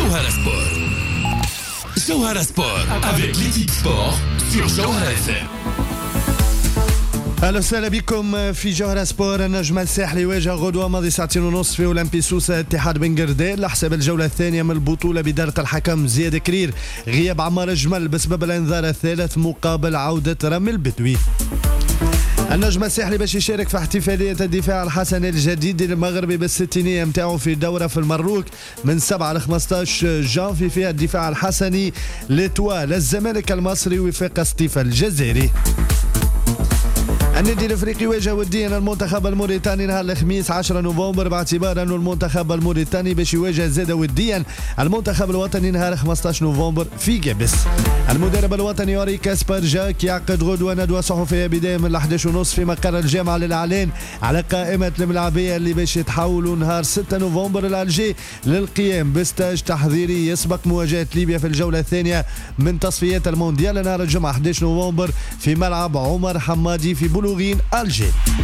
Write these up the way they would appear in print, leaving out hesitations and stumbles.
Jawhara Sport. Jawhara Sport avec l'équipe sport sur Jawhara FM. اهلا وسهلا بكم في جوهرة سبور. النجم الساحلي واجه غدوة ماضي ساعتين ونصف في اولمبي سوسة اتحاد بن قردان لحساب الجولة الثانية من البطولة بدارة الحكم زياد كرير. غياب عمار الجمل بسبب الانذار الثالث مقابل عودة رامي البدوي. النجم الساحلي باش يشارك في احتفالية الدفاع الحسني الجديد المغربي بالستينية متاعه في دورة في المروك من 7 ل 15 جانفي فيها الدفاع الحسني لتوال الزمالك المصري وفاق سطيفة الجزائري. النادي الافريقي واجه وديا المنتخب الموريتاني نهار الخميس 10 نوفمبر باعتبار انه المنتخب الموريتاني باش يواجه زاد وديا المنتخب الوطني نهار 15 نوفمبر في جابس. المدرب الوطني اوري كاسبر جاك يعقد غدوه ندوه صحفيه بدايه من 11:30 في مقر الجامعه للاعلان على قائمه الملاعبيه اللي باش يتحولوا نهار 6 نوفمبر لالجي للقيام بستاج تحضيري يسبق مواجهه ليبيا في الجوله الثانيه من تصفيات المونديال نهار الجمعه 11 نوفمبر في ملعب عمر حمادي في بلوغين الجي.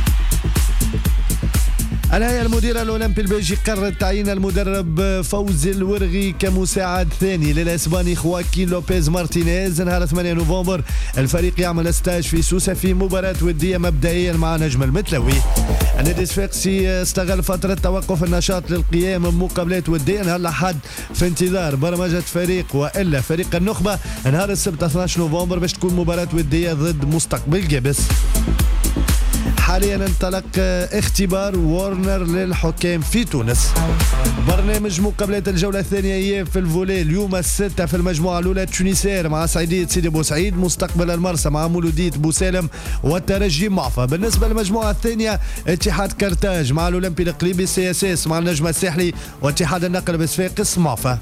الهيئة المديرة الأولمبي البلجيكي قررت تعيين المدرب فوزي الورغي كمساعد ثاني للإسباني خواكين لوبيز مارتينيز نهار 8 نوفمبر. الفريق يعمل ستاج في سوسة في مباراة ودية مبدئيا مع نجم المتلوي. النادي الصفاقسي استغل فترة توقف النشاط للقيام بمقابلات ودية نهار الأحد في انتظار برمجة فريق وإلا فريق النخبة نهار السبت 12 نوفمبر باش تكون مباراة ودية ضد مستقبل جابس. حاليا انطلق اختبار وورنر للحكام في تونس. برنامج مقابلات الجولة الثانية في الفولي اليوم الستة في المجموعة الأولى تونسير مع سعيدية سيدي بوسعيد، مستقبل المرسى مع مولودية بوسالم والترجي معفى. بالنسبة للمجموعة الثانية اتحاد كرتاج مع الأولمبي الإقليمي، سي اس اس مع النجم الساحلي واتحاد النقل بصفاقس معفى.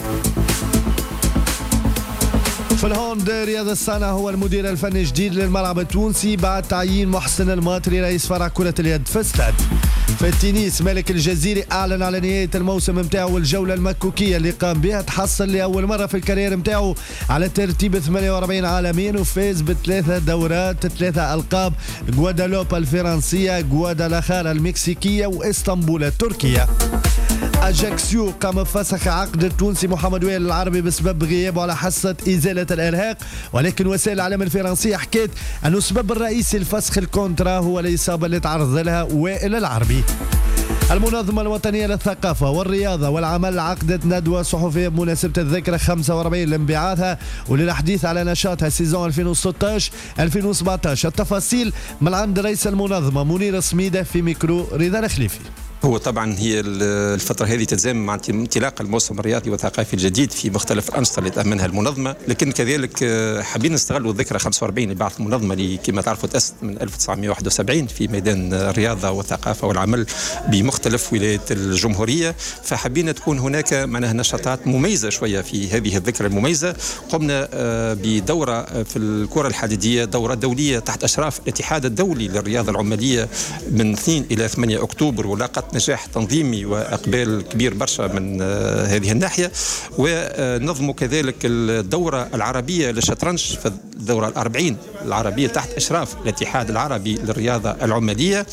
في الهوند رياض الصانع هو المدير الفني الجديد للملعب التونسي بعد تعيين محسن الماطري رئيس فرع كرة اليد في استاد. في التنس مالك الجزيري أعلن على نهاية الموسم متاعه والجولة المكوكية اللي قام بها، تحصل لأول مرة في الكارير متاعه على ترتيب 48 عالميا وفاز بثلاثة دورات 3 ألقاب: غوادالوب الفرنسية، غوادالاخار المكسيكية وإسطنبول التركية. أجاكسيو قام بفسخ عقد التونسي محمد وائل العربي بسبب غيابه على حصة إزالة الإرهاق، ولكن وسائل الإعلام الفرنسية حكت أنه السبب الرئيسي لفسخ الكونترا هو الإصابة اللي تعرض لها وائل العربي. المنظمة الوطنية للثقافة والرياضة والعمل عقدت ندوة صحفية بمناسبة الذكرى 45 لانبعاثها وللحديث على نشاطها سيزون 2016-2017. التفاصيل من عند رئيس المنظمة منير سميدة في ميكرو رضا الخليفي. هو طبعا هي الفترة هذه تتزامن مع انطلاق الموسم الرياضي والثقافي الجديد في مختلف الأنشطة اللي تأمنها المنظمة، لكن كذلك حابين نستغلوا الذكرى 45 لبعث المنظمة اللي كما تعرفوا تأسست من 1971 في ميدان الرياضة والثقافة والعمل بمختلف ولايات الجمهورية، فحابين تكون هناك معناها نشاطات مميزة شوية في هذه الذكرى المميزة. قمنا بدورة في الكرة الحديدية، دورة دولية تحت أشراف الاتحاد الدولي للرياضة العمالية من 2 إلى 8 أكتوبر، ولاقت نجاح تنظيمي وإقبال كبير برشا من هذه الناحية. ونظموا كذلك الدورة العربية للشطرنج في الدورة 40 العربية تحت إشراف الاتحاد العربي للرياضة العمالية،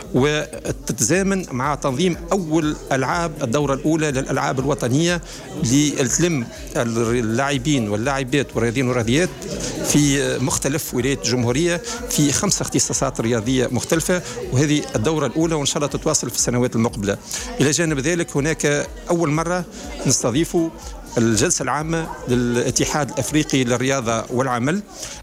وتتزامن مع تنظيم أول ألعاب الدورة الأولى للألعاب الوطنية لتلم اللاعبين واللاعبات والرياضيين والرياضيات في مختلف ولايات الجمهورية في 5 اختصاصات رياضية مختلفة، وهذه الدورة الأولى وإن شاء الله تتواصل في السنوات المقبلة. إلى جانب ذلك هناك أول مرة نستضيف الجلسة العامة للاتحاد الأفريقي للرياضة والعمل.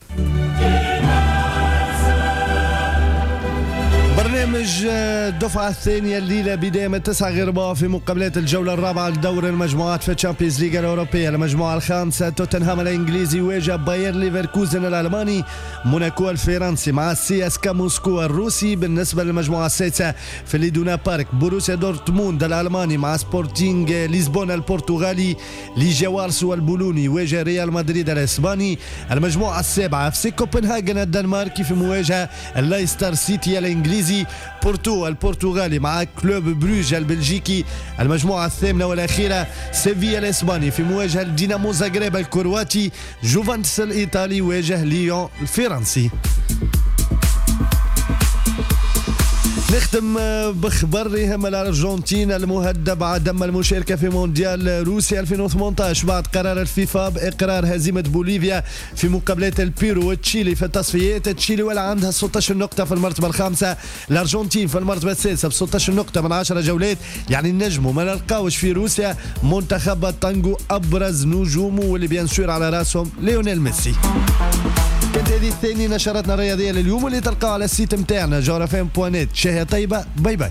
برنامج الدفعة الثانية الليلة بداية من 9 غير ربع في مقابلات الجولة الرابعة لدور المجموعات في الشامبيونز ليغ الأوروبية. المجموعة الخامسة توتنهام الإنجليزي يواجه باير ليفركوزن الألماني، موناكو الفرنسي مع سي اس كا موسكو الروسي. بالنسبة للمجموعة السادسة في ليدونا بارك بروسيا دورتموند الألماني مع سبورتينغ لشبونة البرتغالي، ليجيا وارسو البولوني يواجه ريال مدريد الإسباني. المجموعة السابعة في كوبنهاجن الدنماركي في مواجهة اللايستر سيتي الإنجليزي، بورتو البرتغالي مع كلوب بروج البلجيكي. المجموعة الثامنة والأخيرة سيفيا الإسباني في مواجهة الدينامو زاغريب الكرواتي، جوفانتس الإيطالي يواجه ليون الفرنسي. نختم بخبر يهم الأرجنتين المهدد عدم المشاركة في مونديال روسيا 2018 بعد قرار الفيفا بإقرار هزيمة بوليفيا في مقابلات البيرو وتشيلي في التصفيات. تشيلي ولا عندها 16 نقطة في المرتبة الخامسة، الأرجنتين في المرتبة السادسة ب 16 نقطة من 10 جولات. يعني النجم ما نلقاوش في روسيا منتخب التانجو أبرز نجومه واللي بيان سور على راسهم ليونيل ميسي. كانت هذه الثانية نشرتنا الرياضية لليوم واللي تلقاها على السيت متاعنا جورفم.net. شهية طيبة، باي باي.